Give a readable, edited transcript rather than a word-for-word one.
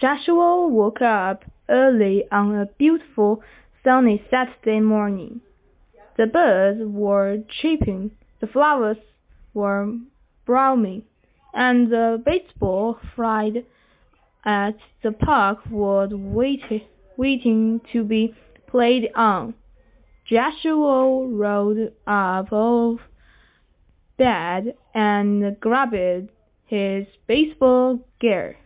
Joshua woke up early on a beautiful sunny Saturday morning. The birds were chirping, the flowers were blooming, and the baseball field at the park was waiting to be played on. Joshua rolled up of bed and grabbed his baseball gear.